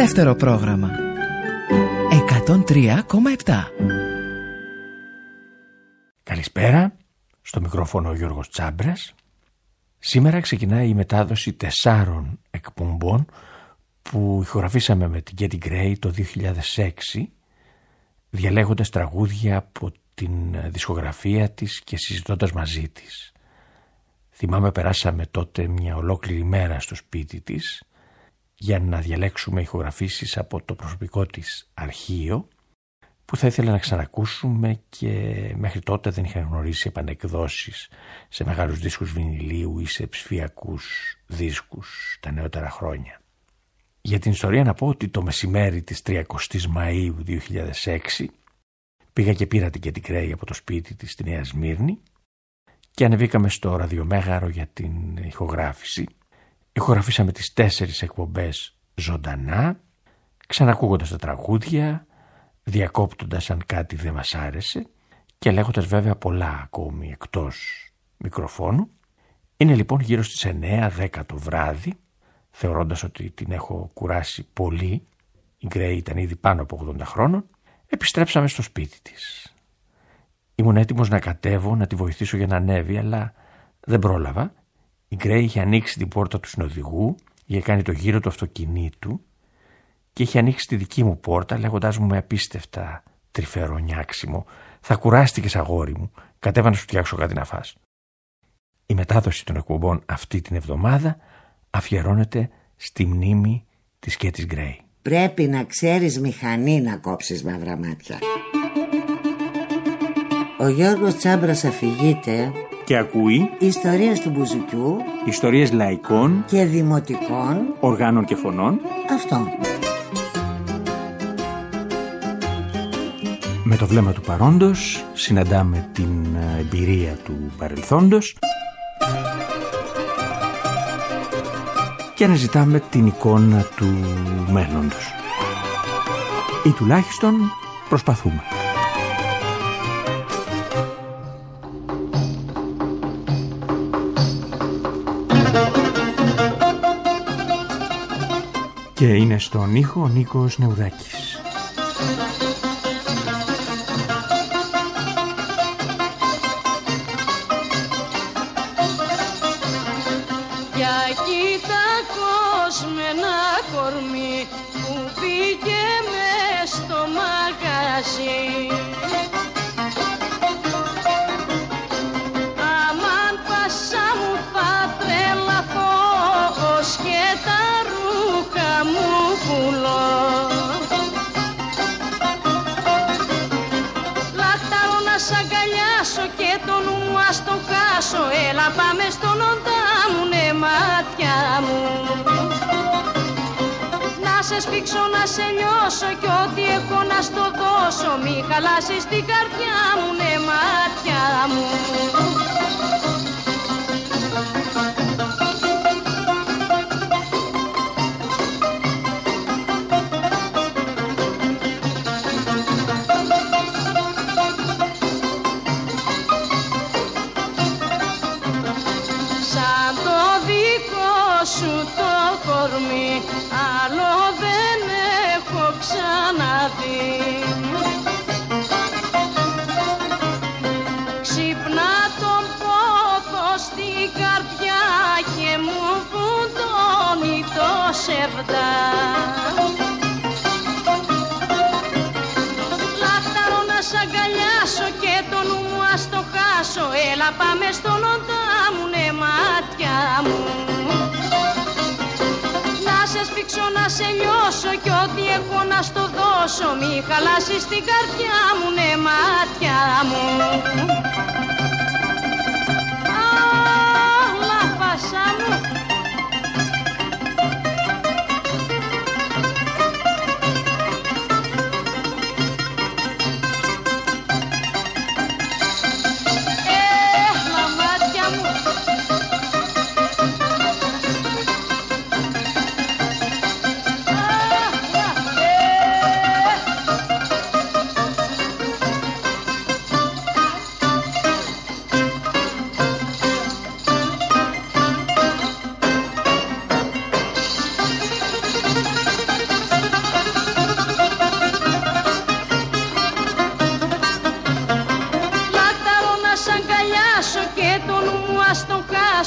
Δεύτερο πρόγραμμα 103,7. Καλησπέρα, στο μικρόφωνο ο Γιώργος Τσάμπρας. Σήμερα ξεκινάει η μετάδοση 4 εκπομπών που ηχογραφήσαμε με την Getty Gray το 2006, διαλέγοντας τραγούδια από την δισκογραφία της και συζητώντας μαζί της. Θυμάμαι περάσαμε τότε μια ολόκληρη μέρα στο σπίτι της για να διαλέξουμε ηχογραφήσεις από το προσωπικό της αρχείο που θα ήθελα να ξανακούσουμε και μέχρι τότε δεν είχα γνωρίσει επανεκδόσεις σε μεγάλους δίσκους βινιλίου ή σε ψηφιακούς δίσκους τα νεότερα χρόνια. Για την ιστορία να πω ότι το μεσημέρι της 30ης Μαΐου 2006 πήγα και πήρα την Getty Gray από το σπίτι της στη Νέα Σμύρνη και ανεβήκαμε στο ραδιομέγαρο για την ηχογράφηση. Ηχογραφήσαμε τις 4 εκπομπές ζωντανά, ξανακούγοντας τα τραγούδια, διακόπτοντας αν κάτι δεν μας άρεσε και λέγοντας βέβαια πολλά ακόμη εκτός μικροφώνου. Είναι λοιπόν γύρω στις 9-10 το βράδυ, θεωρώντας ότι την έχω κουράσει πολύ, η Γκρέι ήταν ήδη πάνω από 80 χρόνων, επιστρέψαμε στο σπίτι της. Ήμουν έτοιμος να κατέβω, να τη βοηθήσω για να ανέβει, αλλά δεν πρόλαβα. Η Γκρέι είχε ανοίξει την πόρτα του συνοδηγού, είχε κάνει το γύρο του αυτοκινήτου και είχε ανοίξει τη δική μου πόρτα λέγοντάς μου με απίστευτα τρυφερό νιάξιμο «Θα κουράστηκες αγόρι μου, κατέβα να σου φτιάξω κάτι να φας». Η μετάδοση των εκπομπών αυτή την εβδομάδα αφιερώνεται στη μνήμη της Getty Gray. Πρέπει να ξέρεις μηχανή να κόψεις μαύρα μάτια. Ο Γιώργος Τσάμπρας αφηγείται και ακούει ιστορίες του μπουζουκιού, ιστορίες λαϊκών και δημοτικών οργάνων και φωνών. Αυτό. Με το βλέμμα του παρόντος συναντάμε την εμπειρία του παρελθόντος και αναζητάμε την εικόνα του μέλλοντος. Ή τουλάχιστον προσπαθούμε. Και είναι στον ήχο ο Νίκος Νεουδάκης. Για κοίτα κόσμε ένα κορμί που πήγε μες στο μαγαζί. Αμάν πάσα μου θα τρελαθώ και τα ρούχα μου πουλώ. Λαχταρώ να σ' αγκαλιάσω και το νου μου ας το χάσω. Έλα πάμε στον οντά μου, ναι μάτια μου. Να σε σπίξω, να σε λιώσω κι ό,τι έχω να στο δώσω. Μη χαλάσεις την καρδιά μου, ναι μάτια μου. Σου το κορμί άλλο δεν έχω ξαναδεί. Ξυπνά τον πόθο στην καρδιά και μου βουντώνει το σερδά. Λαχταρώ να σ' αγκαλιάσω και το νου μου ας το χάσω. Έλα πάμε στον οντά μου, ναι μάτια μου. Να σε σπίξω, να σε λιώσω κι ό,τι έχω να στο δώσω. Μη χαλάσεις την καρδιά μου, ναι μάτια μου. Αχ, λαφάσα μου.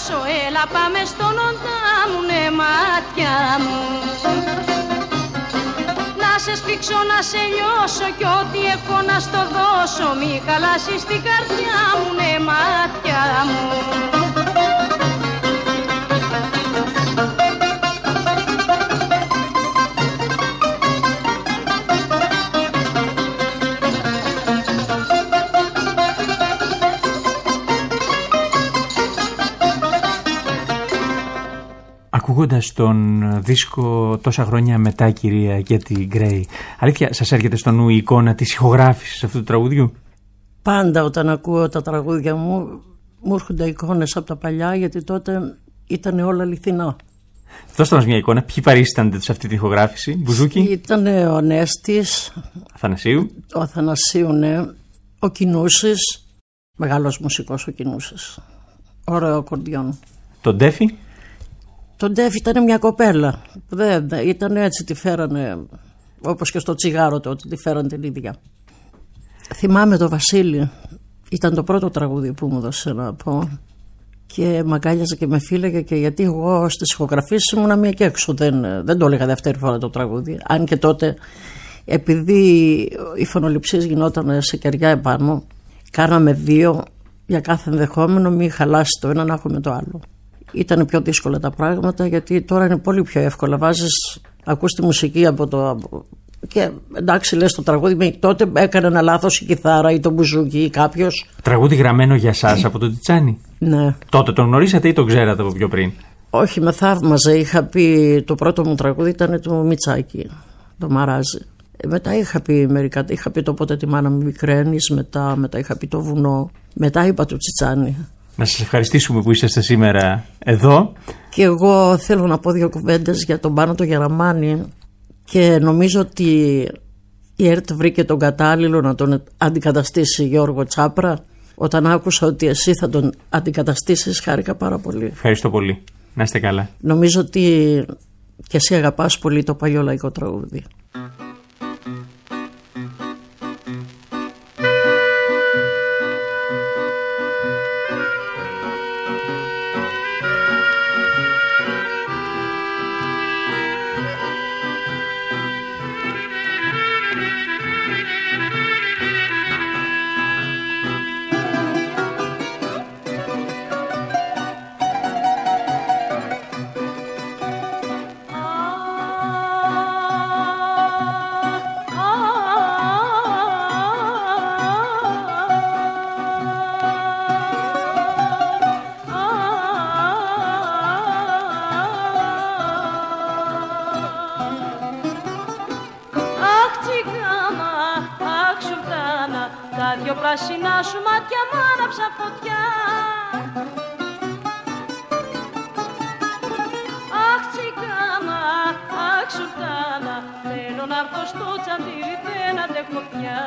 δώσω, έλα πάμε στον οντά μου, ναι μάτια μου. Να σε σφίξω, να σε λιώσω κι ό,τι έχω να στο δώσω, μη χαλάσεις την καρδιά μου, ναι μάτια μου. Ακούγοντας τον δίσκο τόσα χρόνια μετά, κυρία Γκέτι Γκρέι, αλήθεια σας έρχεται στο νου η εικόνα της ηχογράφησης αυτού του τραγουδιού? Πάντα όταν ακούω τα τραγούδια μου έρχονται εικόνες από τα παλιά, γιατί τότε ήταν όλα αληθινά. Δώστε μας μια εικόνα, ποιοι παρίστανται σε αυτή την ηχογράφηση? Μπουζούκι? Ήταν ο Νέστης, Αθανασίου. ο Αθανασίου, ναι, ο Κινούσης, μεγάλος μουσικός ο Κινούσης, ωραίο ακορντιόν. Τον Ντέφι? Τον Ντέφι ήταν μια κοπέλα, ήταν έτσι, τη φέρανε όπως και στο τσιγάρο τότε, τη φέρανε την ίδια. Θυμάμαι το Βασίλη, ήταν το πρώτο τραγούδι που μου έδωσε να πω και μ' αγκάλιαζε και με φύλαγε, και γιατί εγώ στις ηχογραφήσεις ήμουνα μία και έξω, δεν το έλεγα δεύτερη φορά το τραγούδι, αν και τότε επειδή οι φωνοληψίες γινόταν σε κεριά επάνω, κάναμε δύο για κάθε ενδεχόμενο, μη χαλάσει το ένα να έχουμε το άλλο. Ήταν πιο δύσκολα τα πράγματα, γιατί τώρα είναι πολύ πιο εύκολα. Βάζεις, ακούς τη μουσική από το... και εντάξει, λες το τραγούδι, τότε έκανε ένα λάθος η κιθάρα ή το μπουζούκι ή κάποιος. Τραγούδι γραμμένο για σας από τον Τιτσάνι? Ναι. Τότε τον γνωρίσατε ή τον ξέρατε από πιο πριν? Όχι, με θαύμαζε. Είχα πει, το πρώτο μου τραγούδι ήταν το Μιτσάκι, το Μαράζι. Μετά είχα πει μερικά, είχα πει το Πότε τη μάνα μου μικραίνεις, μετά είχα πει το Βουνό, μετά είπα το Τσιτσάνι. Να σας ευχαριστήσουμε που είσαστε σήμερα εδώ. Και εγώ θέλω να πω δύο κουβέντες για τον Πάνο το Γεραμάνη, και νομίζω ότι η ΕΡΤ βρήκε τον κατάλληλο να τον αντικαταστήσει Γιώργο Τσάπρα. Όταν άκουσα ότι εσύ θα τον αντικαταστήσεις, χάρηκα πάρα πολύ. Ευχαριστώ πολύ. Να είστε καλά. Νομίζω ότι και εσύ αγαπάς πολύ το παλιό λαϊκό τραγούδι. πράσινα σου μάτια μ' άναψα φωτιά. Αχ τσικάμα, αχ σουλτάνα, θέλω να έρθω στο τσαντήρι, δεν αντέχω πια.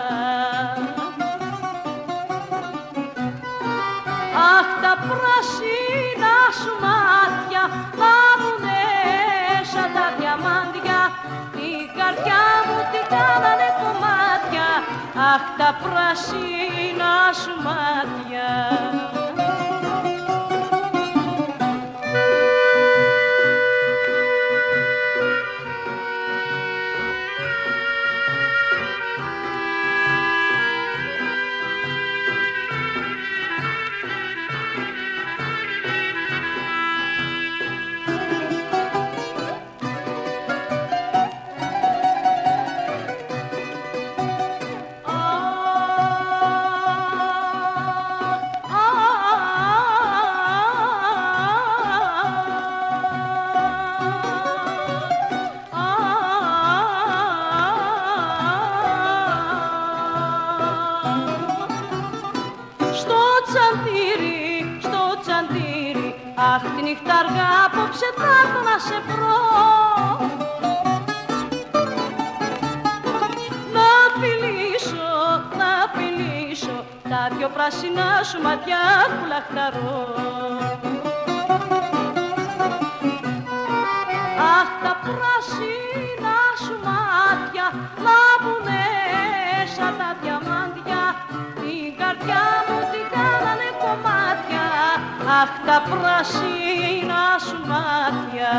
Αχ τα πράσινα σου μάτια λάβουνε σαν τα διαμάντια, την καρδιά μου την κάνανε κομμάτια. Αχ τα πράσινα σου μάτια. Αχ τη νύχτα αργά απόψε θα έρθω να σε βρω, να φιλήσω τα δυο πράσινα σου ματιά που λαχταρώ. Αχ τα πράσινα σου μάτια λάβουνε σαν τα διαμάντια, την καρδιά μου την κάνανε κομμάτια. αχ τα πράσινα σου μάτια.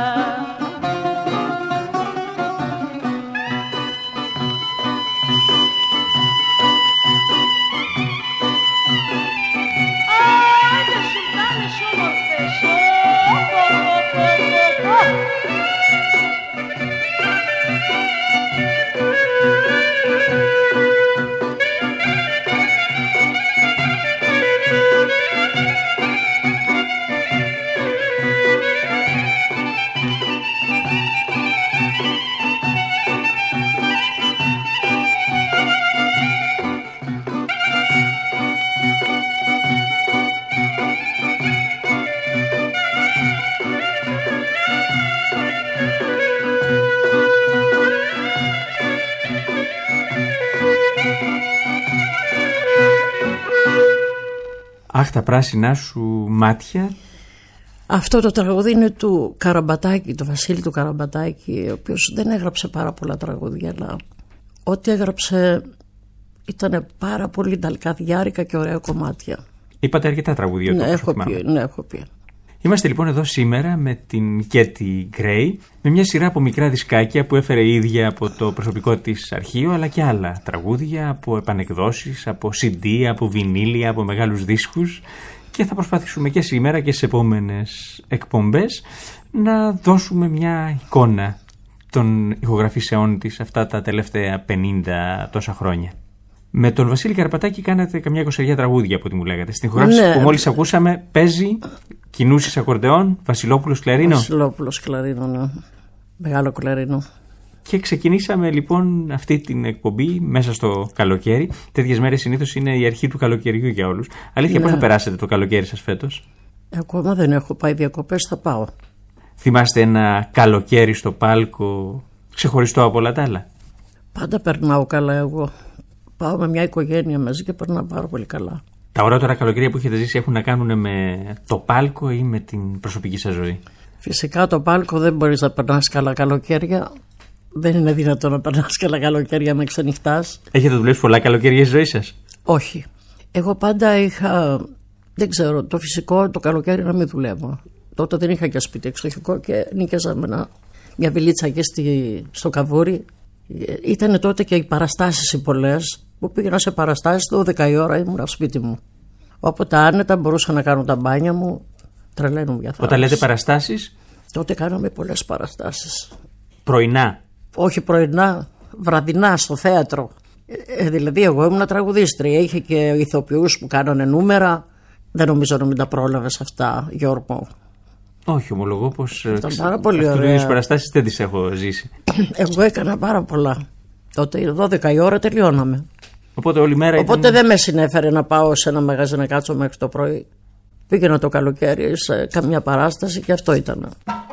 Αχ τα πράσινα σου μάτια. Αυτό το τραγούδι είναι του Καραμπατάκη, του Βασίλη του Καραμπατάκη, ο οποίος δεν έγραψε πάρα πολλά τραγούδια, αλλά ό,τι έγραψε ήταν πάρα πολύ νταλκαδιάρικα και ωραία κομμάτια. Είπατε αρκετά τραγούδια. Ναι, έχω πει. Είμαστε λοιπόν εδώ σήμερα με την Κέτι Γκρέι, με μια σειρά από μικρά δισκάκια που έφερε η ίδια από το προσωπικό της αρχείο, αλλά και άλλα τραγούδια από επανεκδόσεις, από CD, από βινίλια, από μεγάλους δίσκους, και θα προσπαθήσουμε και σήμερα και στις επόμενες εκπομπές να δώσουμε μια εικόνα των ηχογραφήσεών της αυτά τα τελευταία 50 τόσα χρόνια. Με τον Βασίλη Καραπατάκη κάνατε καμιά 20 τραγούδια από ό,τι μου λέγατε. Στην ηχογράφηση που μόλις ακούσαμε παίζει Κινούσης ακορντεόν, Βασιλόπουλος κλαρίνο. Βασιλόπουλος κλαρίνο, ναι. Μεγάλο κλαρίνο. Και ξεκινήσαμε λοιπόν αυτή την εκπομπή μέσα στο καλοκαίρι. Τέτοιες μέρες συνήθως είναι η αρχή του καλοκαιριού για όλους. Αλήθεια, ναι. Πώς θα περάσετε το καλοκαίρι σας φέτος? Ακόμα δεν έχω πάει διακοπές, θα πάω. Θυμάστε ένα καλοκαίρι στο Πάλκο ξεχωριστό από όλα τα άλλα? Πάντα περνάω καλά εγώ. Πάω με μια οικογένεια μαζί και περνάω πάρα πολύ καλά. Τα ωραίτερα καλοκαίρια που έχετε ζήσει έχουν να κάνουν με το Πάλκο ή με την προσωπική σας ζωή? Φυσικά το Πάλκο δεν μπορείς να περνάς καλά καλοκαίρια. Δεν είναι δυνατό να περνάς καλά καλοκαίρια με ξενυχτάς. Έχετε δουλέψει πολλά καλοκαίρια στη ζωή σας? Όχι. Εγώ πάντα είχα, δεν ξέρω, το φυσικό το καλοκαίρι να μην δουλεύω. Τότε δεν είχα και σπίτι εξοχικό και νοικιάζα με μια βιλίτσα εκεί στο Καβούρι. Ήτανε τότε και οι παραστάσεις οι πολλές, που πήγαινα σε παραστάσεις 12 η ώρα, ήμουν σπίτι μου. Όποτε άνετα μπορούσα να κάνω τα μπάνια μου, τρελαίνουν για θάλασσα. Όταν λέτε παραστάσεις? Τότε κάναμε πολλές παραστάσεις. Πρωινά? Όχι πρωινά, βραδινά στο θέατρο. Δηλαδή εγώ ήμουν τραγουδίστρια, είχε και ηθοποιούς που κάνανε νούμερα. Δεν νομίζω να μην τα πρόλαβες αυτά, Γιώργο. Όχι, ομολογώ πως ήταν πάρα πολύ ωραία. Αυτές τις παραστάσεις δεν τις έχω ζήσει. Εγώ έκανα πάρα πολλά. Τότε 12 η ώρα τελειώναμε. Οπότε όλη μέρα Οπότε δεν με συνέφερε να πάω σε ένα μαγαζί να κάτσω μέχρι το πρωί. Πήγαινα το καλοκαίρι σε καμιά παράσταση και αυτό ήταν.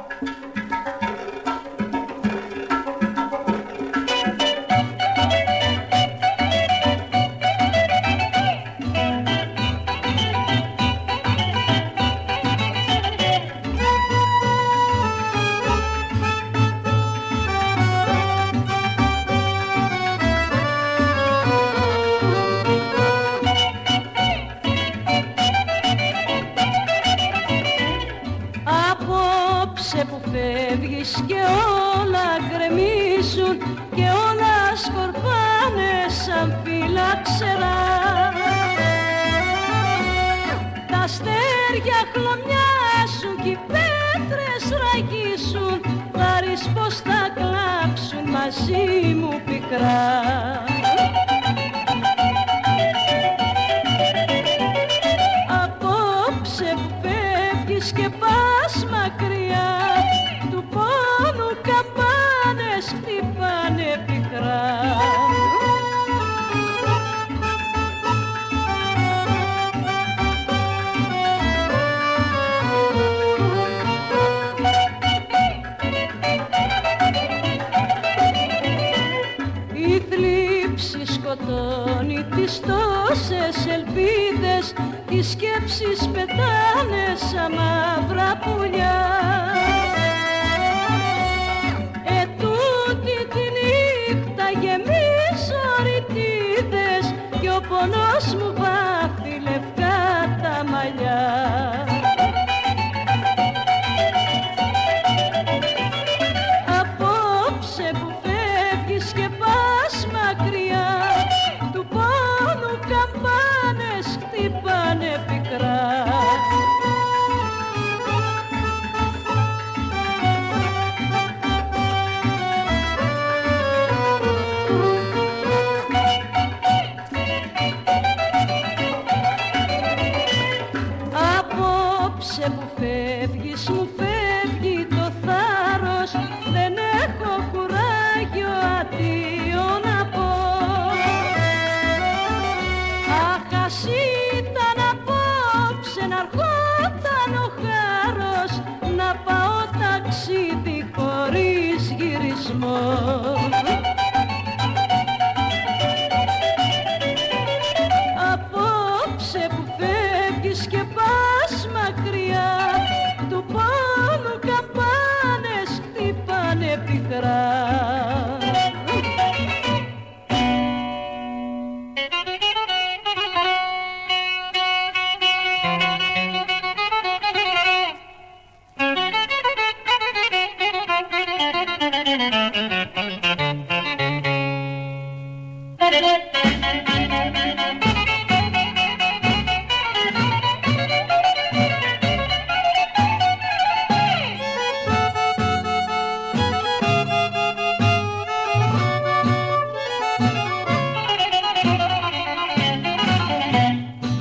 Μαζί μου πικρά. Απόψε που φεύγεις και πας μακριά, του πόνου καμπάνες χτυπάνε πικρά. Σκοτώνει τις τόσες ελπίδες, οι σκέψεις πετάνε σαν μαύρα πουλιά. Ετούτη τη νύχτα γεμίζω ρητίδες κι ο πονός μου βάφει λευκά τα μαλλιά.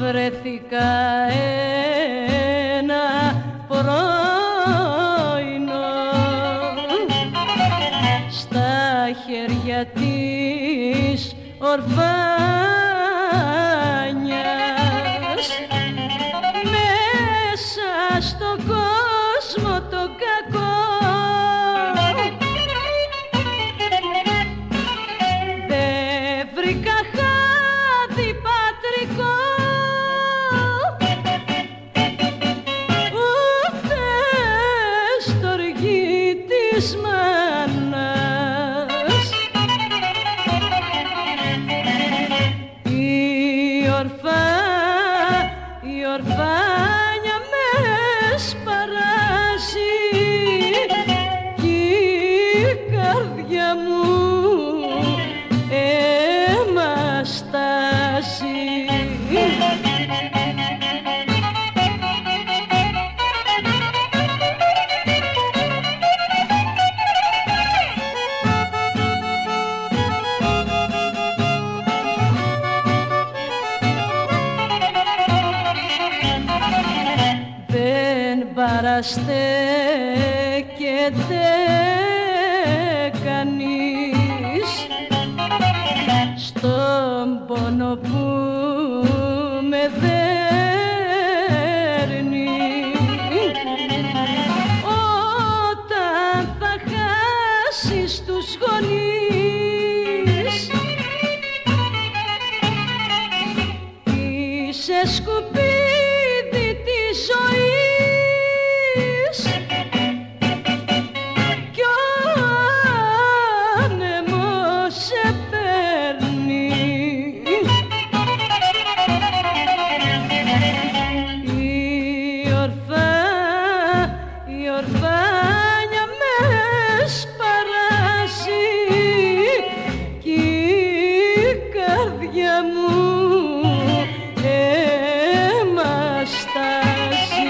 βρέθηκα ένα πρωινό στα χέρια της ορφάνιας, μέσα στον κόσμο το κακό. Δεν βρήκα χάδι πατρικό, ούτε στοργή της μάνας. Η ορφάνια με σπαράζει κι η καρδιά μου αίμα στάζει. Παραστέκεται κανείς στον πόνο που με δέρνει, όταν θα χάσεις τους γονείς. Είσαι σκουπίδι της ζωής κι ο άνεμος σε παίρνει. Η ορφάνια με σπαράζει κι η καρδιά μου αίμα στάζει.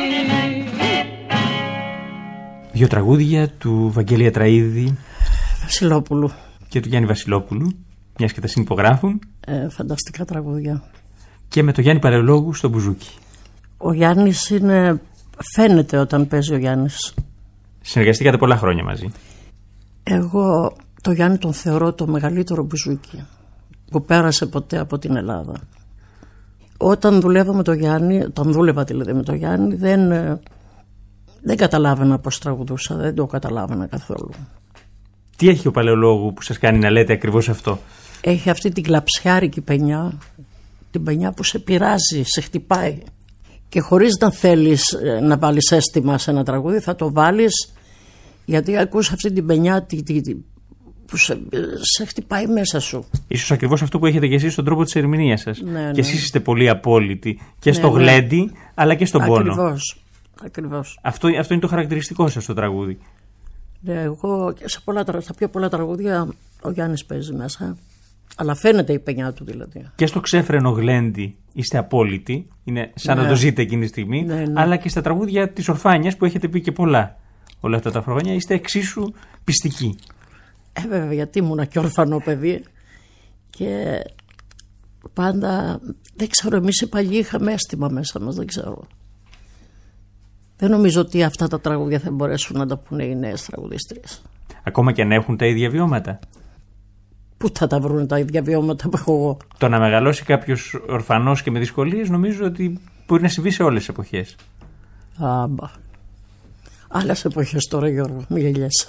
Δύο τραγούδια του Βαγγέλη Ατραΐδη Βασιλόπουλου και του Γιάννη Βασιλόπουλου, μιας και τα συνυπογράφουν. Φανταστικά τραγούδια. Και με το Γιάννη Παλαιολόγου στο μπουζούκι. Ο Γιάννης φαίνεται όταν παίζει ο Γιάννης. Συνεργαστήκατε πολλά χρόνια μαζί. Εγώ το Γιάννη τον θεωρώ το μεγαλύτερο μπουζούκι που πέρασε ποτέ από την Ελλάδα. Όταν δουλεύα με το Γιάννη, όταν δούλευα δηλαδή με το Γιάννη, δεν καταλάβαινα πώς τραγουδούσα, δεν το καταλάβαινα καθόλου. Τι έχει ο Παλαιολόγου που σας κάνει να λέτε ακριβώς αυτό? Έχει αυτή την κλαψιάρικη παινιά, την παινιά που σε πειράζει, σε χτυπάει. Και χωρίς να θέλεις να βάλεις αίσθημα σε ένα τραγούδι, θα το βάλεις γιατί ακούς αυτή την παινιά που σε χτυπάει μέσα σου. Ίσως ακριβώς αυτό που έχετε και εσείς στον τρόπο της ερμηνείας σας. Ναι, και εσείς είστε πολύ απόλυτοι και στο γλέντι αλλά και στον πόνο. Ακριβώς. Αυτό είναι το χαρακτηριστικό σας στο τραγούδι. Ναι, εγώ στα πιο πολλά τραγούδια ο Γιάννης παίζει μέσα. Αλλά φαίνεται η παινιά του δηλαδή. Και στο ξέφρενο γλέντι είστε απόλυτοι. Είναι σαν να το ζείτε εκείνη τη στιγμή. Ναι. Αλλά και στα τραγούδια της Ορφάνιας που έχετε πει και πολλά όλα αυτά τα χρόνια είστε εξίσου πιστικοί. Βέβαια, γιατί ήμουνα και ορφανό παιδί. Και πάντα, δεν ξέρω, εμείς οι παλιοί είχαμε αίσθημα μέσα μας, δεν ξέρω. Δεν νομίζω ότι αυτά τα τραγούδια θα μπορέσουν να τα πούνε οι νέες τραγουδίστριες. Ακόμα και αν έχουν τα ίδια βιώματα. Πού θα τα βρουν τα ίδια βιώματα που έχω εγώ? Το να μεγαλώσει κάποιος ορφανός και με δυσκολίες νομίζω ότι μπορεί να συμβεί σε όλες τις εποχές. Άμπα. Άλλες εποχές τώρα, Γιώργο, μη γελιέσαι.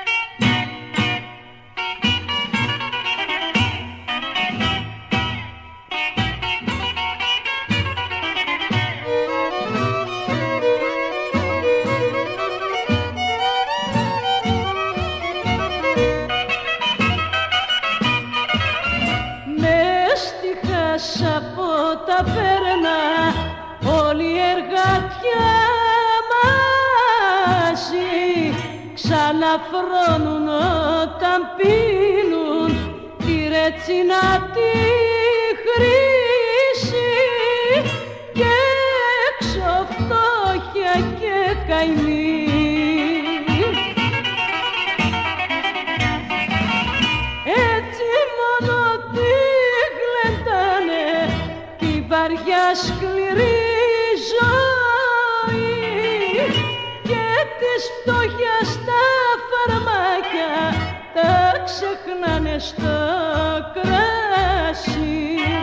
Από τα πέρνα όλη η εργατιά μαζί ξαναφρώνουν όταν πίνουν τη ρετσίνα τη χρήση και έξω φτώχεια και καημή. Έτσι μόνο τη γλεντάνε τη βαριά σκληρή ζωή και της φτώχειας τα φαρμάκια τα ξεχνάνε στο κράσι.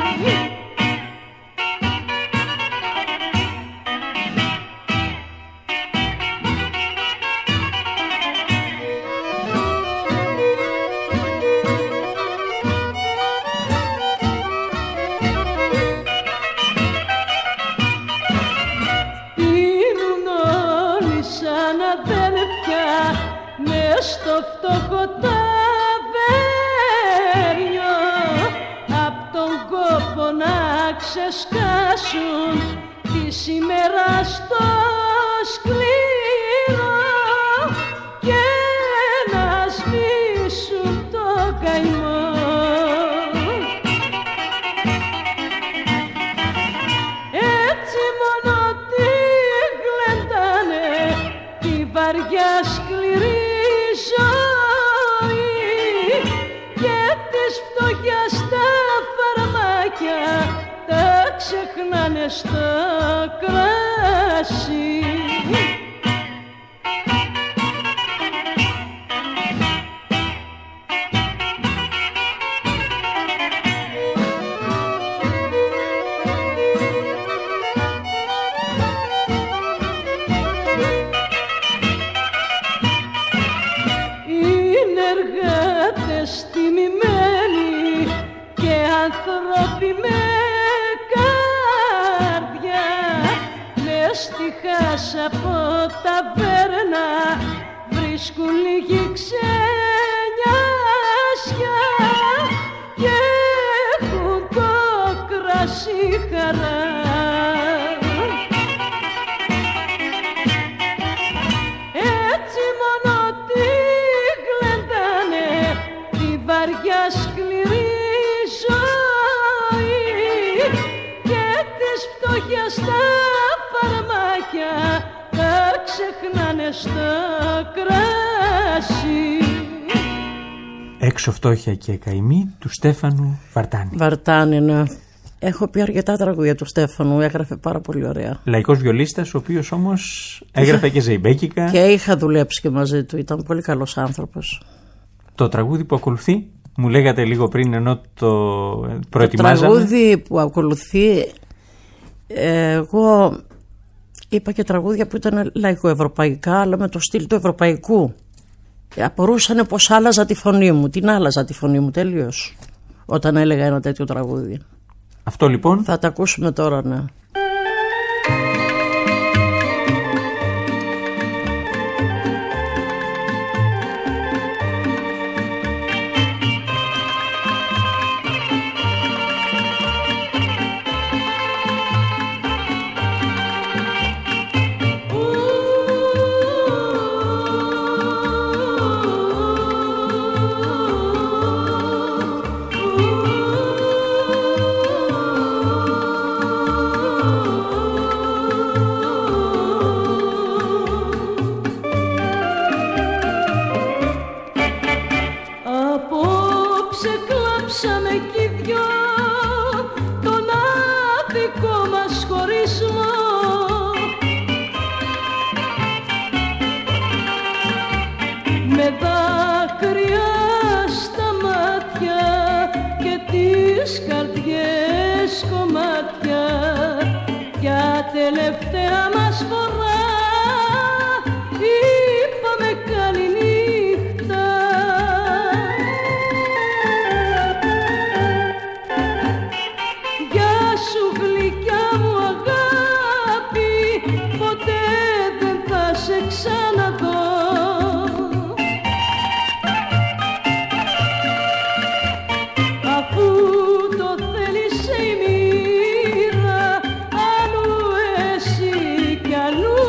Στο φτωχό ταβέρνιο απ' τον κόπο να ξεσκάσουν τη σήμερα στο σκληρό και να σβήσουν το καημό. Έτσι μόνο τη γλεντάνε τη βαριά σκληρή ζωή και της φτώχειας τα φαρμάκια τα ξεχνάνε στο κράσι. Από ταβέρνα βρίσκουν λίγη ξενιάσια και έχουν το κρασί χαρά. Έτσι μόνο τη γλεντάνε τη βαριά σκληρή ζωή και της φτώχειας τα φαρμάκια τα ξεχνάνε στο κράσι. Έξω φτώχεια και καημή του Στέφανου Βαρτάνη. Βαρτάνη, ναι. Έχω πει αρκετά τραγούδια του Στέφανου, έγραφε πάρα πολύ ωραία. Λαϊκός βιολίστας, ο οποίος όμως έγραφε και ζεϊμπέκικα. Και είχα δουλέψει και μαζί του, ήταν πολύ καλός άνθρωπος. Το τραγούδι που ακολουθεί, μου λέγατε λίγο πριν ενώ το προετοιμάζαμε. Το τραγούδι που ακολουθεί, εγώ είπα και τραγούδια που ήταν λαϊκοευρωπαϊκά, αλλά με το στυλ του ευρωπαϊκού. Απορούσανε πως άλλαζα τη φωνή μου. Την άλλαζα τη φωνή μου τελείως όταν έλεγα ένα τέτοιο τραγούδι. Αυτό λοιπόν θα τα ακούσουμε τώρα, ναι. Τελευταία μας φορά είπαμε καλή νύχτα. Γεια σου γλυκιά μου αγάπη, ποτέ δεν θα σε ξαναδώ. Αφού το θέλησε η μοίρα, αλλού εσύ κι αλλού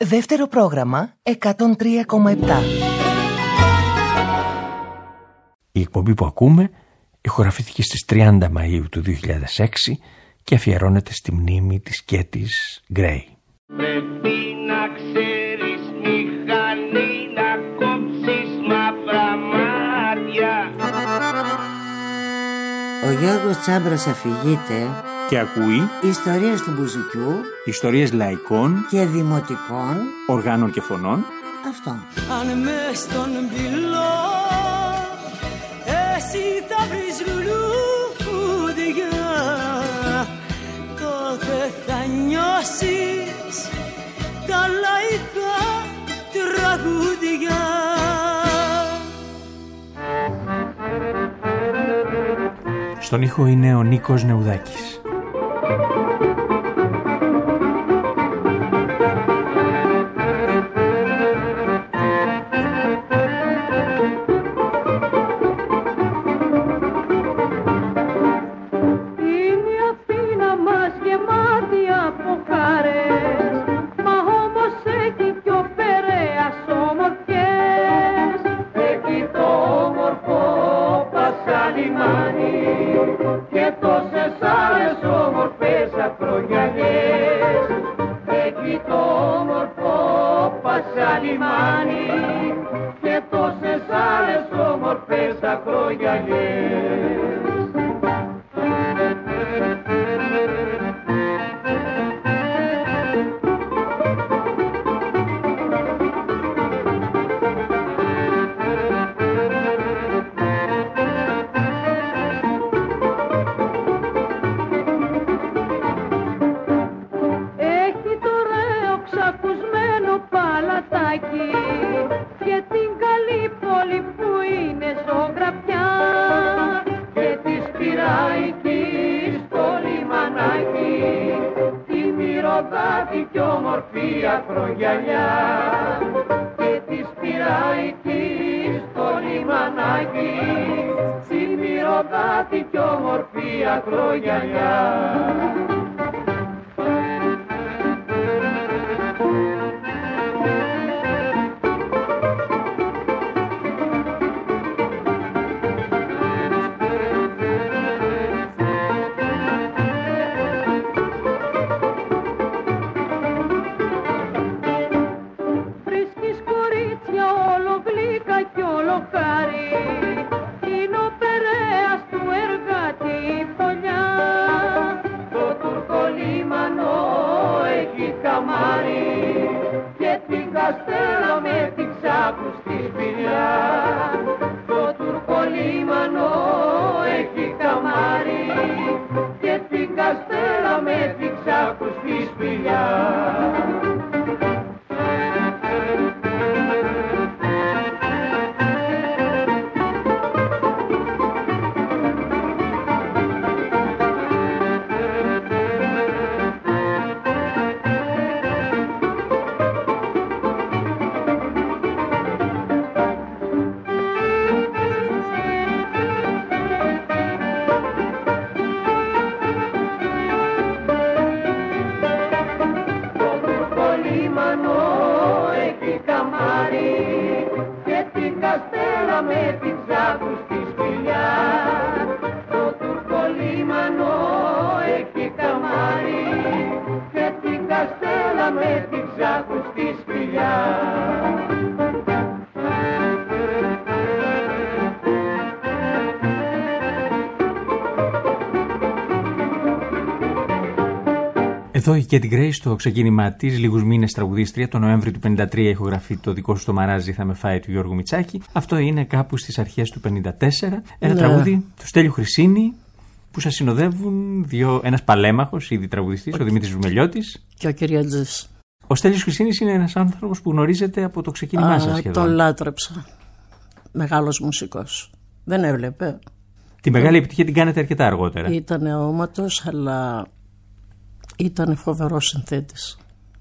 Δεύτερο πρόγραμμα 103,7. Η εκπομπή που ακούμε ηχογραφήθηκε στις 30 Μαΐου του 2006 και αφιερώνεται στη μνήμη της Κέτης Γκρέι. Πρέπει να ξέρεις μηχανή να κόψεις μαύρα μάτια. Ο Γιώργος Τσάμπρας αφηγείται και ακούει ιστορίες του μπουζουκιού, ιστορίες λαϊκών και δημοτικών οργάνων και φωνών. Αυτό. Αν μες στον πυλό εσύ θα βρεις λουλούδια, τότε θα νιώσεις τα λαϊκά τραγούδια. Στον ήχο είναι ο Νίκος Νεουδάκης. Εδώ η Κέτι Γκρέι στο ξεκίνημά της, λίγους μήνες τραγουδίστρια, το Νοέμβρη του 1953 ηχογραφεί το δικό σου το μαράζι θα με φάει του Γιώργου Μητσάκη. Αυτό είναι κάπου στις αρχές του 1954. Ένα τραγούδι του Στέλιου Χρυσίνη που σας συνοδεύουν ένας παλέμαχος, ήδη τραγουδιστής, ο Δημήτρης Βουμελιώτης. Και ο Κυριατζής. Ο Στέλιος Χρυσίνης είναι ένας άνθρωπος που γνωρίζετε από το ξεκίνημά σας σχεδόν. Τον λάτρεψα. Μεγάλος μουσικός. Δεν έβλεπε. Τη μεγάλη επιτυχία την κάνετε αρκετά αργότερα. Ήταν όματος, αλλά ήταν φοβερός συνθέτης.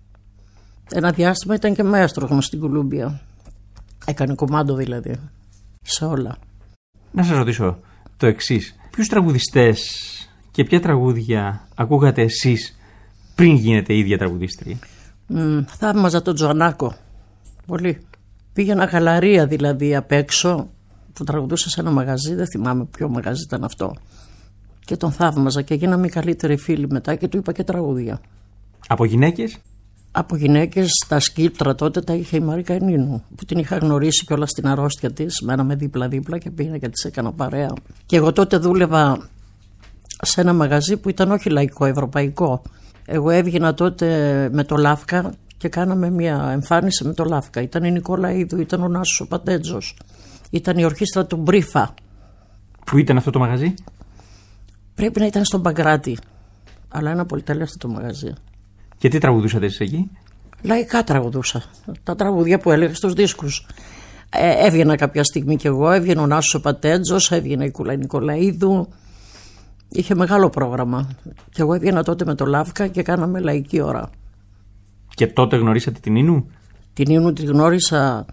Ένα διάστημα ήταν και μέστρος μας στην Κολούμπια. Έκανε κομμάντο δηλαδή. Σε όλα. Να σας ρωτήσω το εξής. Ποιους τραγουδιστές και ποια τραγούδια ακούγατε εσείς πριν γίνετε ίδια τραγουδίστρια? Θαύμαζα τον Τζοανάκο πολύ. Πήγαινα γαλαρία δηλαδή απ' έξω που τραγουδούσα σε ένα μαγαζί, δεν θυμάμαι ποιο μαγαζί ήταν αυτό. Και τον θαύμαζα και γίναμε οι καλύτεροι φίλοι μετά και του είπα και τραγούδια. Από γυναίκες? Από γυναίκες, τα σκύπτρα τότε τα είχε η Μαρίκα Ενίνου, που την είχα γνωρίσει κιόλας στην αρρώστια της. Μέναμε δίπλα-δίπλα και πήγαινα και της έκανα παρέα. Και εγώ τότε δούλευα σε ένα μαγαζί που ήταν όχι λαϊκό, ευρωπαϊκό. Εγώ έβγαινα τότε με το Λάφκα και κάναμε μια εμφάνιση με το Λάφκα. Ήταν η Νικολαίδου, ήταν ο Νάσος ο Πατέτζος, ήταν η ορχήστρα του Μπρίφα. Πού ήταν αυτό το μαγαζί? Πρέπει να ήταν στον Παγκράτη, αλλά ένα πολυτελέστατο μαγαζί. Και τι τραγουδούσατε εσείς εκεί? Λαϊκά τραγουδούσα. Τα τραγούδια που έλεγα στους δίσκους. Έβγαινα κάποια στιγμή κι εγώ, έβγαινε ο Νάσος ο Πατέτζος, έβγαινε η Κούλα Νικολαίδου. Είχε μεγάλο πρόγραμμα. Και εγώ έβγαινα τότε με το Λάφκα και κάναμε λαϊκή ώρα. Και τότε γνωρίσατε την Ίνου? Την Ίνου τη γνώρισα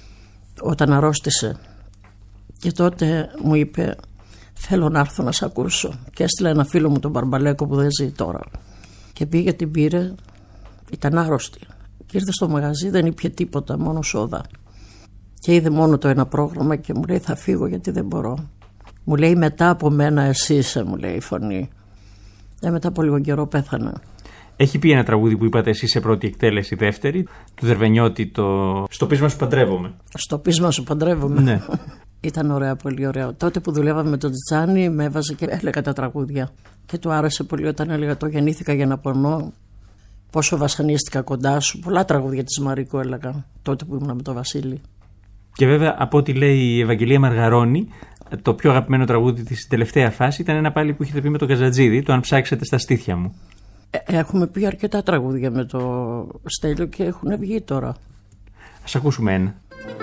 όταν αρρώστησε. Και τότε μου είπε, θέλω να έρθω να σε ακούσω. Και έστειλα ένα φίλο μου τον Μπαρμπαλέκο που δεν ζει τώρα. Και πήγε, την πήρε, ήταν άρρωστη. Και ήρθε στο μαγαζί, δεν ήπιε τίποτα, μόνο σόδα. Και είδε μόνο το ένα πρόγραμμα και μου λέει, θα φύγω γιατί δεν μπορώ. Μου λέει, μετά από μένα εσύ είσαι, μου λέει η φωνή. Μετά από λίγο καιρό πέθανε. Έχει πει ένα τραγούδι που είπατε εσείς σε πρώτη εκτέλεση, δεύτερη, του Δερβενιώτη, το «Στο πείσμα σου παντρεύομαι». Στο πείσμα σου παντρεύομαι. Ναι. Ήταν ωραία, πολύ ωραία. Τότε που δουλεύαμε με τον Τζάνι, με έβαζε και έλεγα τα τραγούδια. Και του άρεσε πολύ όταν έλεγα το γεννήθηκα για να πονώ. Πόσο βασανίστηκα κοντά σου. Πολλά τραγούδια της Μαρίκου έλεγα τότε που ήμουν με τον Βασίλη. Και βέβαια, από ό,τι λέει η Ευαγγελία Μαργαρώνη, το πιο αγαπημένο τραγούδι της τελευταία φάση ήταν ένα πάλι που είχετε πει με τον Καζατζίδη, το «Αν ψάξετε στα στήθια μου». Έχουμε πει αρκετά τραγούδια με το Στέλιο και έχουν βγει τώρα. Ας ακούσουμε ένα.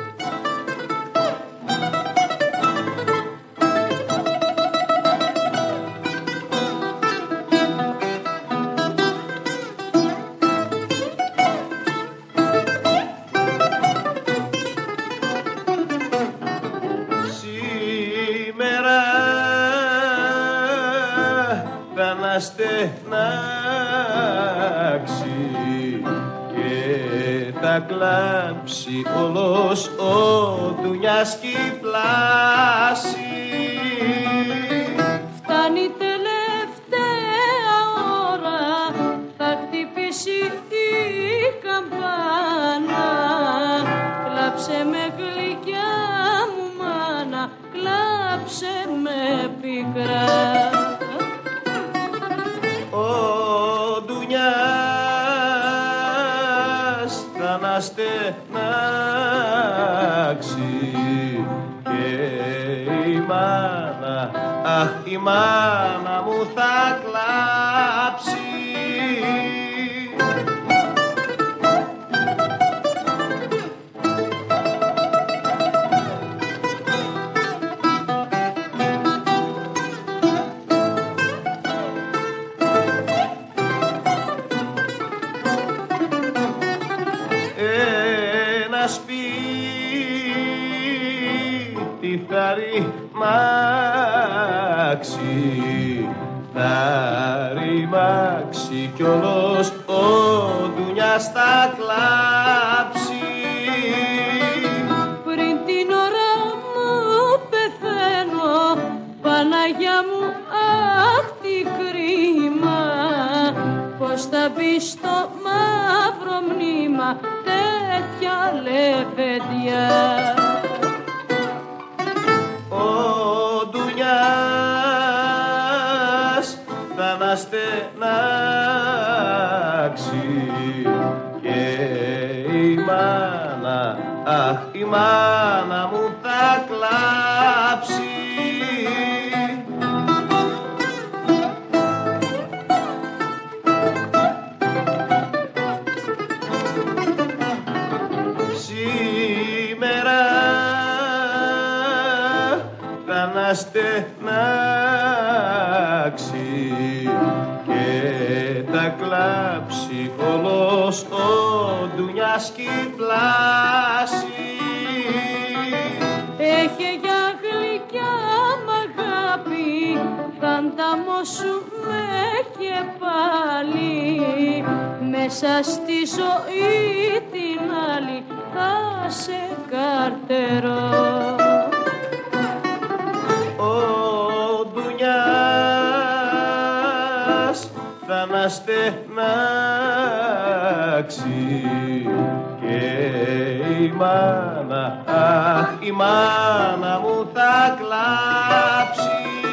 Σήμερα θα να στενάξει και θα κλάψει όλος ο Ντουνιάς κι η πλάση. Φτάνει τελευταία ώρα, θα χτυπήσει η καμπάνα. Κλάψε με γλυκιά μου μάνα, κλάψε με πικρά. Ο Ντουνιάς θα να στενάξει και η μάνα, αχ η μάνα μου θα κλάψει. Ένα σπίτι θα ρημάξει κι όλος ο Ντουνιάς θα κλάψει. Πριν την ώρα μου πεθαίνω, Παναγιά μου, αχ τι κρίμα, πως θα μπει στο μαύρο μνήμα τέτοια λεβεντιά. Ο Ντουνιάς θα να στενάξει και η μάνα, αχ η μάνα μου θα κλάψει. Σήμερα θα να στενάξει και θα κλάψει όλος ο Ντουνιάς κι η πλάση. Έχε για γλυκιά μ' αγάπη, θα ανταμώσουμε και πάλι, μέσα στη ζωή την άλλη θα σε καρτερώ. Ο Ντουνιάς θα αναστενάξει και η μάνα, αχ, η μάνα μου θα κλάψει.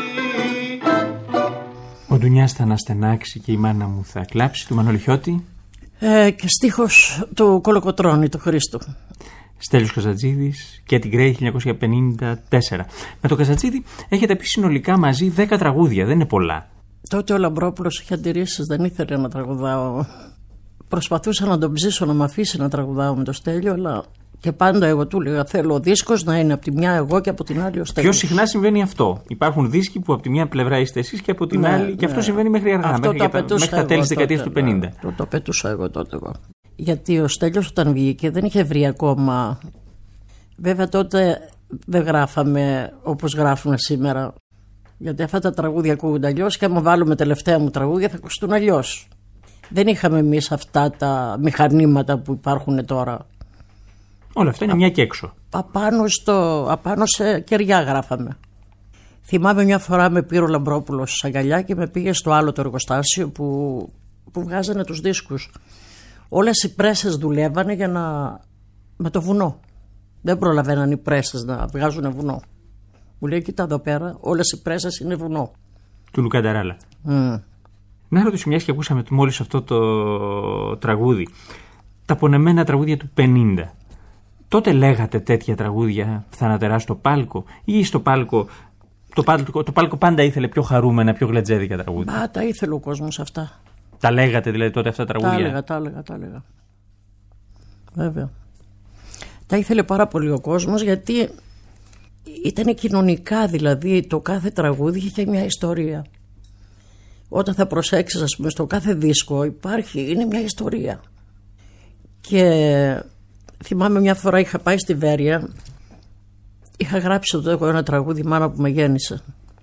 Ο Ντουνιάς θα αναστενάξει και η μάνα μου θα κλάψει, του Μανώλη Χιώτη. Και στίχος του Κολοκοτρώνη, του Χρήστου. Στέλιος Καζατζίδης και την Γκρέι 1954. Με τον Καζατζίδη έχετε πει συνολικά μαζί 10 τραγούδια, δεν είναι πολλά. Τότε ο Λαμπρόπουλος είχε αντιρρήσεις, δεν ήθελε να τραγουδάω. Προσπαθούσα να τον ψήσω να με αφήσει να τραγουδάω με το Στέλιο, αλλά και πάντα εγώ του έλεγα: θέλω ο δίσκος να είναι από τη μια εγώ και από την άλλη ο Στέλιος. Πιο συχνά συμβαίνει αυτό. Υπάρχουν δίσκοι που από τη μια πλευρά είστε εσείς και από την άλλη. Και αυτό συμβαίνει μέχρι αργά, μέχρι τα τέλη της δεκαετίας του 50. Το απαιτούσα εγώ τότε. Γιατί ο Στέλιος όταν βγήκε δεν είχε βρει ακόμα. Βέβαια τότε δεν γράφαμε όπως γράφουμε σήμερα. Γιατί αυτά τα τραγούδια ακούγονται αλλιώς και άμα βάλουμε τελευταία μου τραγούδια θα ακουστούν αλλιώς. Δεν είχαμε εμείς αυτά τα μηχανήματα που υπάρχουν τώρα. Όλα αυτά είναι μια και έξω. Απάνω σε κεριά γράφαμε. Θυμάμαι μια φορά με πήρε ο Λαμπρόπουλος στις αγκαλιά και με πήγε στο άλλο το εργοστάσιο που βγάζανε τους δίσκους. Όλες οι πρέσες δουλεύανε με το βουνό. Δεν προλαβαίναν οι πρέσες να βγάζουν βουνό. Μου λέει: κοίτα εδώ πέρα, όλες οι πρέσες είναι βουνό. Του Λουκανταράλα. Να ρωτήσω, μιας και ακούσαμε μόλις αυτό το τραγούδι. Τα πονεμένα τραγούδια του 50. Τότε λέγατε τέτοια τραγούδια θανατερά στο πάλκο, ή στο πάλκο. Το πάλκο πάντα ήθελε πιο χαρούμενα, πιο γλετζέδικα τραγούδια. Τα ήθελε ο κόσμος αυτά. Τα λέγατε δηλαδή τότε αυτά τα τραγούδια? Τα έλεγα. Βέβαια. Τα ήθελε πάρα πολύ ο κόσμος, γιατί ήταν κοινωνικά, δηλαδή το κάθε τραγούδι είχε μια ιστορία. Όταν θα προσέξεις, ας πούμε, στο κάθε δίσκο είναι μια ιστορία. Και θυμάμαι μια φορά είχα πάει στη Βέρεια, είχα γράψει τότε εγώ ένα τραγούδι, «Μάνα που με γέννησε».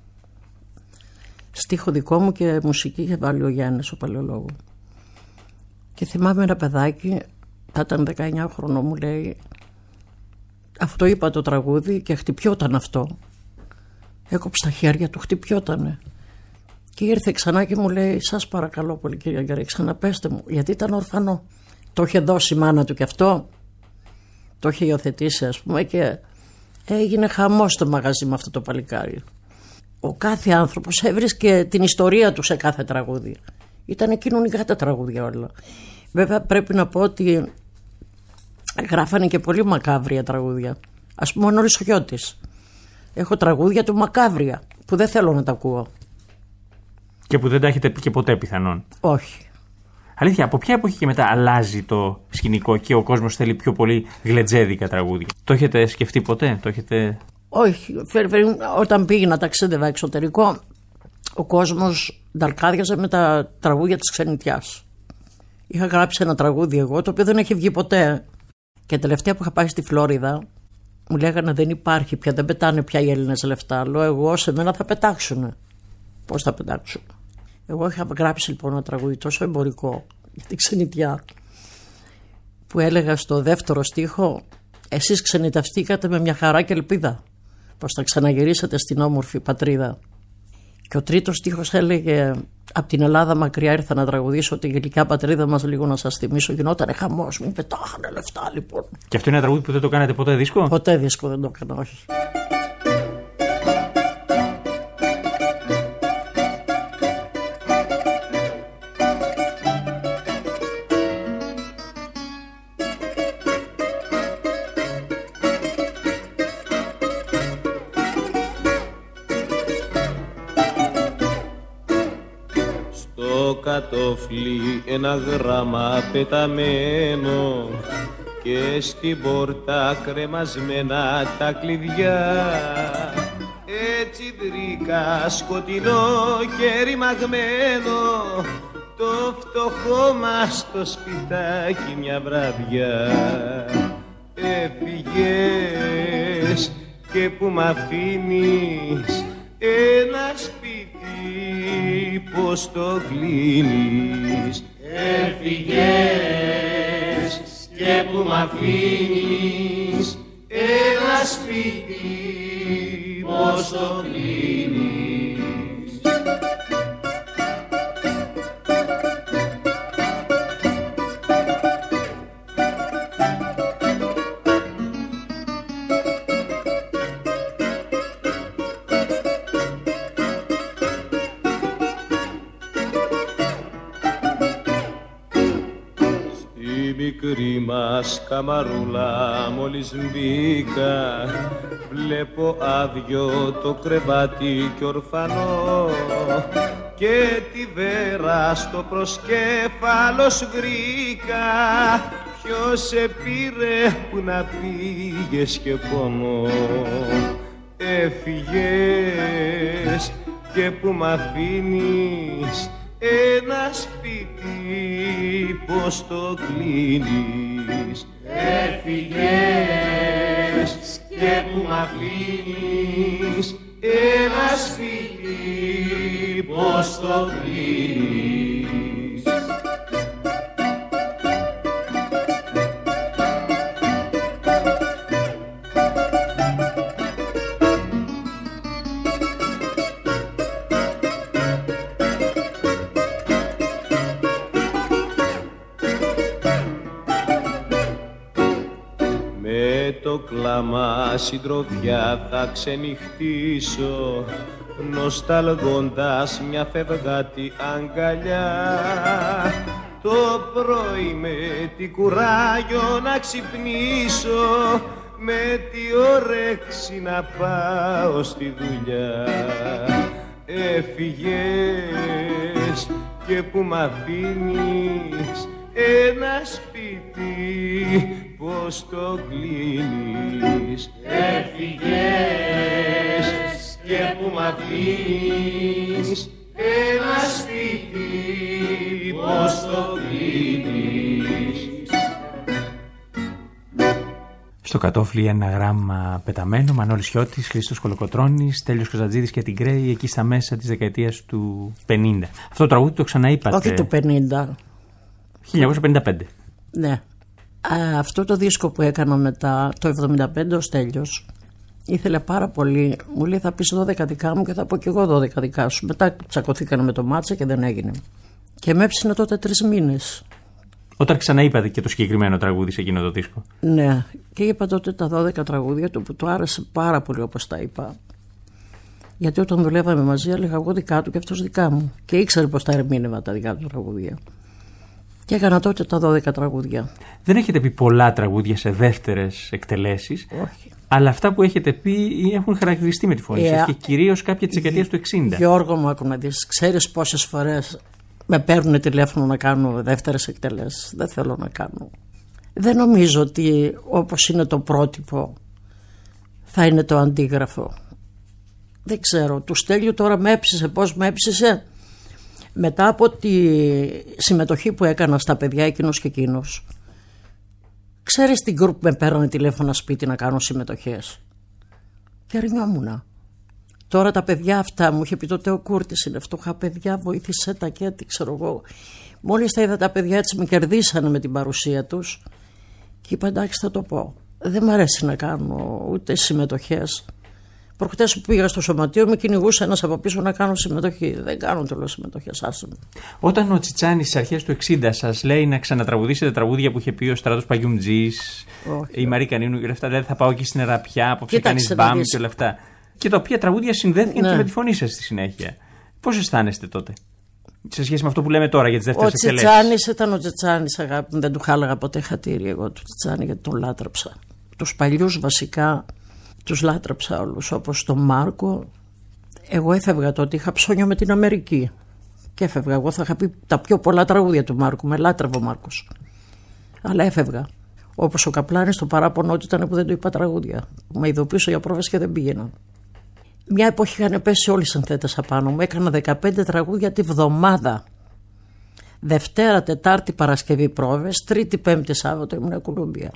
Στίχο δικό μου και μουσική είχε βάλει ο Γιάννης, ο παλαιολόγου. Και θυμάμαι ένα παιδάκι, θα ήταν 19 χρονών, μου λέει, αυτό είπα το τραγούδι και χτυπιόταν αυτό. Έκοψε τα χέρια του, χτυπιότανε. Και ήρθε ξανά και μου λέει: σας παρακαλώ πολύ κύριε Γκρέι, ξαναπέστε μου, γιατί ήταν ορφανό. Το είχε δώσει η μάνα του και αυτό, το είχε υιοθετήσει, ας πούμε, και έγινε χαμός στο μαγαζί με αυτό το παλικάρι. Ο κάθε άνθρωπος έβρισκε την ιστορία του σε κάθε τραγούδι. Ήταν κοινωνικά τα τραγούδια όλα. Βέβαια πρέπει να πω ότι γράφανε και πολύ μακάβρια τραγούδια. Ας πούμε ο Νόρης ο Χιώτης. Έχω τραγούδια του μακάβρια που δεν θέλω να τα ακούω. Και που δεν τα έχετε πει και ποτέ πιθανόν. Όχι. Αλήθεια, από ποια εποχή και μετά αλλάζει το σκηνικό και ο κόσμος θέλει πιο πολύ γλετζέδικα τραγούδια? Το έχετε σκεφτεί ποτέ? Όχι. Όταν πήγαινα ταξίδευα εξωτερικό, ο κόσμος νταλκάδιαζε με τα τραγούδια της ξενιτιάς. Είχα γράψει ένα τραγούδι εγώ, το οποίο δεν έχει βγει ποτέ. Και τελευταία που είχα πάει στη Φλόριδα, μου λέγανε δεν υπάρχει πια, δεν πετάνε πια οι Έλληνες λεφτά. Λέω εγώ, σε μένα θα πετάξουνε. Πώς θα πετάξουν? Εγώ είχα γράψει λοιπόν ένα τραγούδι τόσο εμπορικό για την ξενιτιά, που έλεγα στο δεύτερο στίχο: εσείς ξενιτευτήκατε με μια χαρά και ελπίδα πως θα ξαναγυρίσετε στην όμορφη πατρίδα. Και ο τρίτος στίχος έλεγε: απ' την Ελλάδα μακριά ήρθα να τραγουδήσω τη γλυκιά πατρίδα μας, λίγο να σας θυμίσω. Γινότανε χαμός, μου πετάχανε λεφτά λοιπόν. Και αυτό είναι ένα τραγούδι που δεν το κάνατε ποτέ δίσκο? Ποτέ δίσκο δεν το έκανα, όχι. Κατόφλι ένα γράμμα πεταμένο και στην πόρτα κρεμασμένα τα κλειδιά. Έτσι βρήκα σκοτεινό και ρημαγμένο το φτωχό μας το σπιτάκι μια βραδιά. Έφυγες και που μ' αφήνεις ένα σπίτι πως το κλείνεις. Έφυγες και που μ' αφήνεις ένα σπίτι, πως το κλείνεις. Μικρή μας καμαρούλα μόλις μπήκα, βλέπω άδειο το κρεβάτι κι ορφανό και τη βέρα στο προσκέφαλο βρήκα. Ποιος σε πήρε που να πήγες και πόνο, έφυγες και που μ' αφήνεις ένα σπίτι, πως το κλείνεις. Έφυγες και που μ' αφήνεις ένα σπίτι, πως το κλείνεις. Το κλάμα συντροφιά θα ξενυχτήσω, νοσταλγώντας μια φευγάτη αγκαλιά. Το πρωί με τι κουράγιο να ξυπνήσω, με τι όρεξη να πάω στη δουλειά. Έφυγες και που μ' αφήνεις ένα σπίτι, πως το κλείνεις. Έφυγες και που μ' αφήνεις ένα σπίτι, πως το κλείνεις. Στο κατόφλι ένα γράμμα πεταμένο, Μανώλης Χιώτης, Χρήστος Κολοκοτρώνης, Στέλιος Καζατζίδης και την Γκρέι, εκεί στα μέσα της δεκαετίας του 50. Αυτό το τραγούδι το ξαναείπατε. Όχι του 50. 1955. Ναι. Αυτό το δίσκο που έκανα μετά, το 75, ο Στέλιος ήθελε πάρα πολύ. Μου λέει θα πεις 12 δικά μου και θα πω κι εγώ 12 δικά σου. Μετά τσακωθήκανε με το Μάτσα και δεν έγινε. Και με έψινε τότε 3 μήνες. Όταν ξαναείπατε και το συγκεκριμένο τραγούδι σε εκείνο το δίσκο. Ναι. Και είπα τότε τα 12 τραγούδια του που του άρεσε πάρα πολύ όπως τα είπα. Γιατί όταν δουλεύαμε μαζί έλεγα εγώ δικά του και αυτός δικά μου. Και ήξερε πως τα ερμήνευα τα δικά του τραγούδια. Και έκανα τότε τα 12 τραγούδια. Δεν έχετε πει πολλά τραγούδια σε δεύτερες εκτελέσεις. Όχι. Αλλά αυτά που έχετε πει έχουν χαρακτηριστεί με τη φωνή σας και κυρίως κάποια της δεκαετίας του 60. Γιώργο μου, άκου να δεις, ξέρεις πόσες φορές με παίρνουν τηλέφωνο να κάνω δεύτερες εκτελέσεις. Δεν θέλω να κάνω. Δεν νομίζω ότι όπως είναι το πρότυπο θα είναι το αντίγραφο. Δεν ξέρω. Του Στέλιου τώρα με έψησε. Πώς με έψησε? Μετά από τη συμμετοχή που έκανα στα παιδιά εκείνος και εκείνος, ξέρεις την γκρουπ με παίρνανε τηλέφωνα σπίτι να κάνω συμμετοχές και αρνιόμουνα. Τώρα τα παιδιά αυτά, μου είχε πει τότε ο Κούρτης, είναι φτωχά παιδιά, βοήθησέ τα και τι ξέρω εγώ. Μόλις τα είδα τα παιδιά έτσι με κερδίσανε με την παρουσία τους και είπα εντάξει θα το πω. Δεν μ' αρέσει να κάνω ούτε συμμετοχές. Προχτές που πήγα στο σωματείο με κυνηγούσε ένας από πίσω να κάνω συμμετοχή. Δεν κάνω το λέω συμμετοχές, άσε με. Όταν ο Τσιτσάνης στις αρχές του 60 σας λέει να ξανατραγουδήσετε τραγούδια που είχε πει ο Στράτος Παγιουμτζής, η Μαρή Κανίνου και όλα αυτά, δηλαδή θα πάω εκεί στην Εραπιά, απόψε κάνεις μπαμ και όλα αυτά. Και τα οποία τραγούδια συνδέθηκαν και με τη φωνή σας στη συνέχεια. Πώς αισθάνεστε τότε, σε σχέση με αυτό που λέμε τώρα για τις δεύτερες εκτελέσεις? Ο Τσιτσάνης ήταν ο Τσιτσάνης, αγάπη μου, δεν του χάλαγα ποτέ χατήρι εγώ του Τσιτσάνη γιατί τον λάτρεψα. Τους παλιούς βασικά τους λάτρεψα όλους, όπως τον Μάρκο. Εγώ έφευγα τότε, είχα ψώνιο με την Αμερική και έφευγα. Εγώ θα είχα πει τα πιο πολλά τραγούδια του Μάρκου, με λάτρευε ο Μάρκος. Αλλά έφευγα. Όπως ο Καπλάνης, το παράπονο του ήταν που δεν του είπα τραγούδια. Με ειδοποίησε για πρόβες και δεν πήγαινα. Μια εποχή είχαν πέσει όλοι οι συνθέτες απάνω μου. Έκανα 15 τραγούδια τη βδομάδα. Δευτέρα, Τετάρτη, Παρασκευή πρόβες, Τρίτη, Πέμπτη, Σάββατο ήμουν Κολούμπια.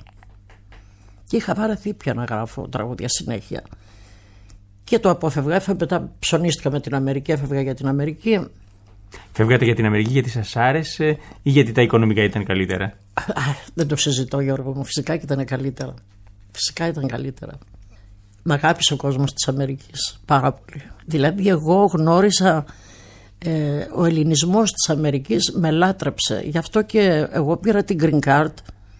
Και είχα βαρεθεί πια να γράφω τραγούδια συνέχεια. Και το απόφευγα. Μετά ψωνίστηκα με την Αμερική, έφευγα για την Αμερική. Φεύγατε για την Αμερική γιατί σας άρεσε ή γιατί τα οικονομικά ήταν καλύτερα? Δεν το συζητώ, Γιώργο μου. Φυσικά και ήταν καλύτερα. Φυσικά ήταν καλύτερα. Μ' αγάπησε ο κόσμος της Αμερικής πάρα πολύ. Δηλαδή εγώ γνώρισα, ο ελληνισμός της Αμερικής με λάτρεψε. Γι' αυτό και εγώ πήρα την Green Card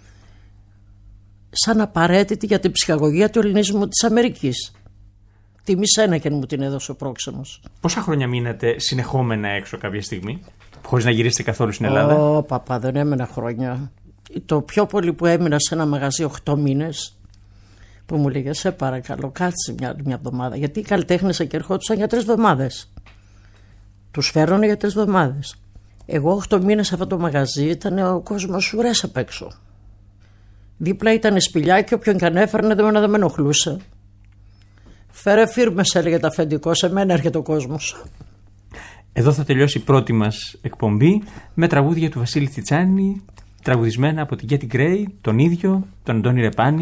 σαν απαραίτητη για την ψυχαγωγία του ελληνισμού της Αμερικής. Τίμησέ και μου την έδωσε ο πρόξενος. Πόσα χρόνια μείνατε συνεχόμενα έξω κάποια στιγμή, χωρίς να γυρίσετε καθόλου στην Ελλάδα? Παπά, δεν έμενα χρόνια. Το πιο πολύ που έμεινα σε ένα μαγαζί 8 μήνες, που μου λέγε σε παρακαλώ κάτσε μια εβδομάδα, γιατί οι καλλιτέχνες εκεί ερχόντουσαν για 3 εβδομάδες. Τους φέρνανε για 3 εβδομάδες. Εγώ 8 μήνες σε αυτό το μαγαζί ήταν ο κόσμος ουρές απ' έξω. Δίπλα ήταν σπηλιά και όποιον και αν έφερνε δεν με ενοχλούσε. Φέρε φίρμες, έλεγε το αφεντικό, σε μένα έρχεται ο κόσμος. Εδώ θα τελειώσει η πρώτη μας εκπομπή με τραγούδια του Βασίλη Τσιτσάνη, τραγουδισμένα από την Γκέτι Γκρέι, τον ίδιο, τον Αντώνη Ρεπάνη.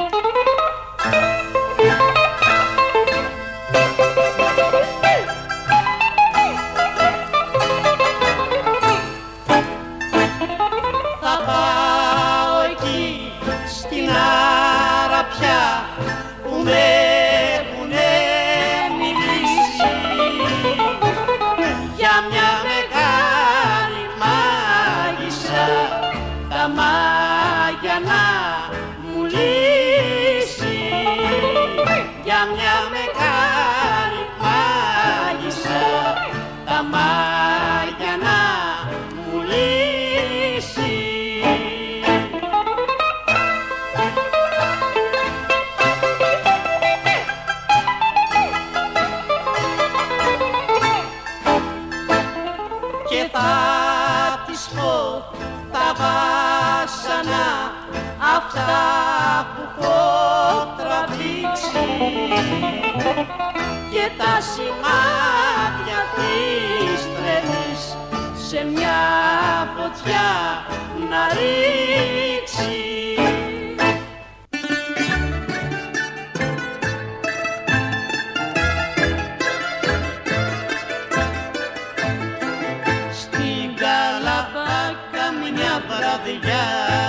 Και τα σημάδια της τρελής σε μια φωτιά να ρίξει. Στην Καλαμπάκα μια βραδιά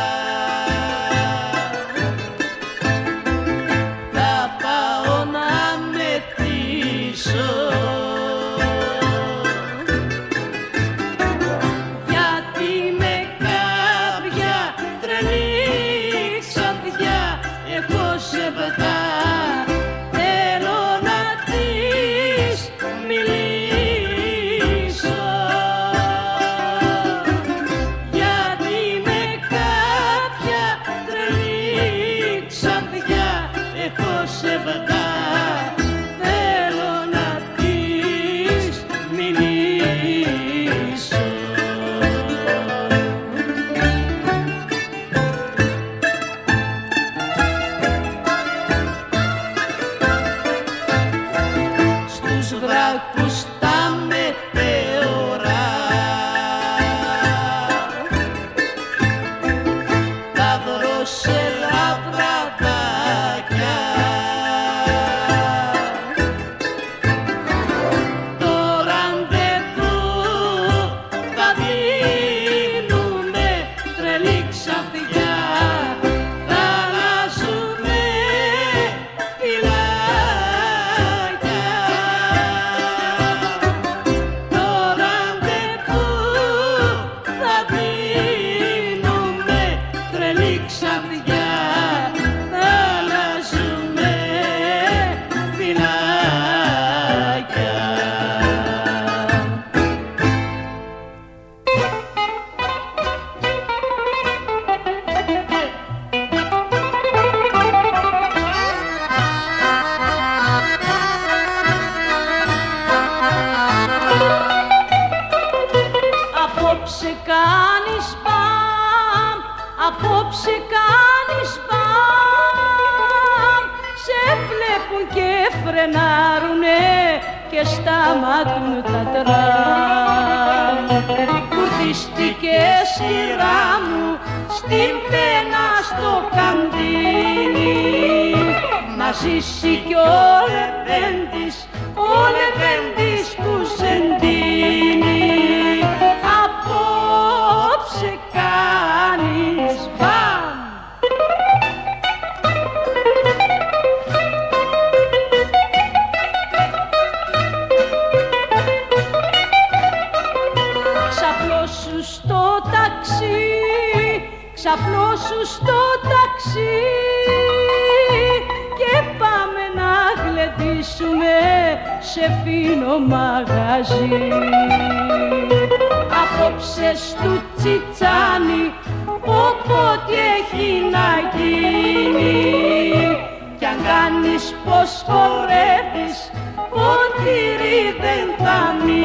Απόψε κάνεις μπαμ, σε βλέπουν και φρενάρουνε και σταματούν τα τραμ. Κουρδίστηκε σειρά μου στην πένα στο καντίνι, να ζήσει κι ο Λεβέντης που σεντίνει. σου στο ταξί και πάμε να γλεντήσουμε σε φίνο μαγαζί. Απόψε στου τσιτσάνι όποτε έχει να γίνει, κι αν κάνεις πως χορεύεις ποτήρι δεν θα μείνει.